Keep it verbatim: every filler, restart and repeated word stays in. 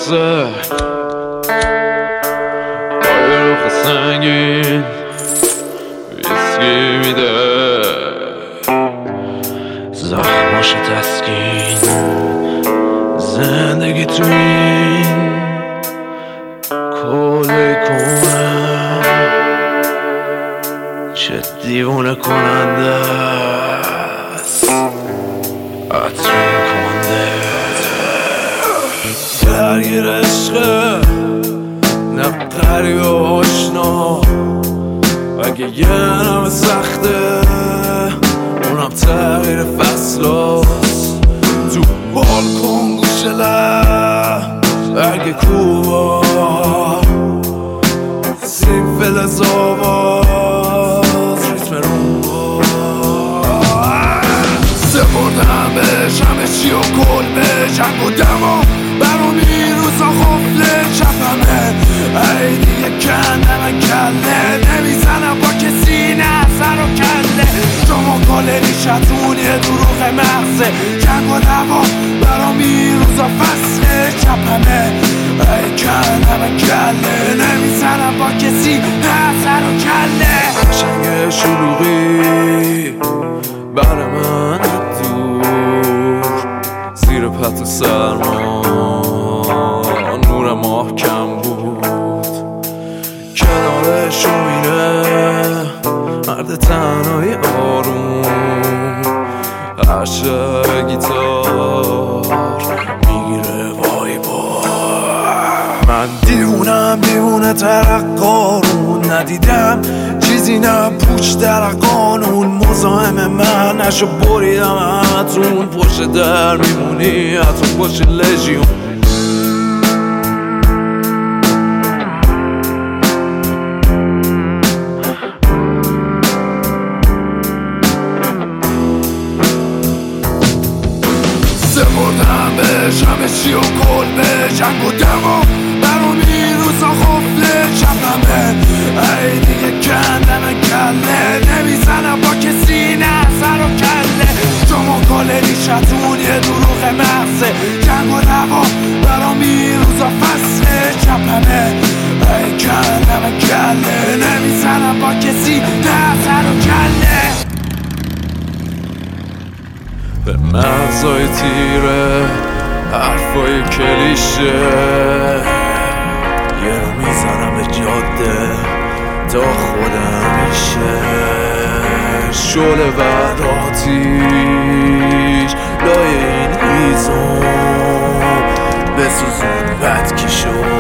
قصه پای روخ سنگین ویسکی میده زخماش تسکین زندگی تو این کله کنه چه دیوونه کننده است عطرین کنده درگیر عشقه نه قریب و آشنا اگه یه نمه سخته اونم تغییر فصل هست تو بالکن گوشه لب اگه کوبا سیم فلز آواز ریتم رومبا سپردم بهش همه چی و کل به جنگ و دما برام این روزا خفله چپمه ای دیگه کندم کله نمیزنم با کسی نه سر و کله شما کله نیشتون یه دروغ مغزه جنگ و دوا برام این روزا فصله چپمه ای کندم کله نمیزنم با کسی نه سر و کله شنگ شلوغی بر من دور زیر پتو سرما نور ماه کم بود کنارش میره مرد تنهایی آروم عشق گیتار میگیره وای با من دیوونم دیوونه ترقارون ندیدم چیزی نه پوچ در قانون مزاحم من نشو بریدم همتون پشت در میمونی حتی پشت لژیون سپردم بهش همه چی و کل به جنگ و دما برام این روزا خفله چپمه ای دیگه کندم کله نمیزنم با کسی نه سر و کله شما کله نیشتون یه دروغ مغزه جنگ و دوا برام این روزا فصله چپمه ای کندم کله نمیزنم با کسی نه سر و کله به مغزای تیره حرفای کلیشه یه رو میزنم به جاده تا خودم میشه شعله بعد آتیش لای این هیزم بسوزون بد که شد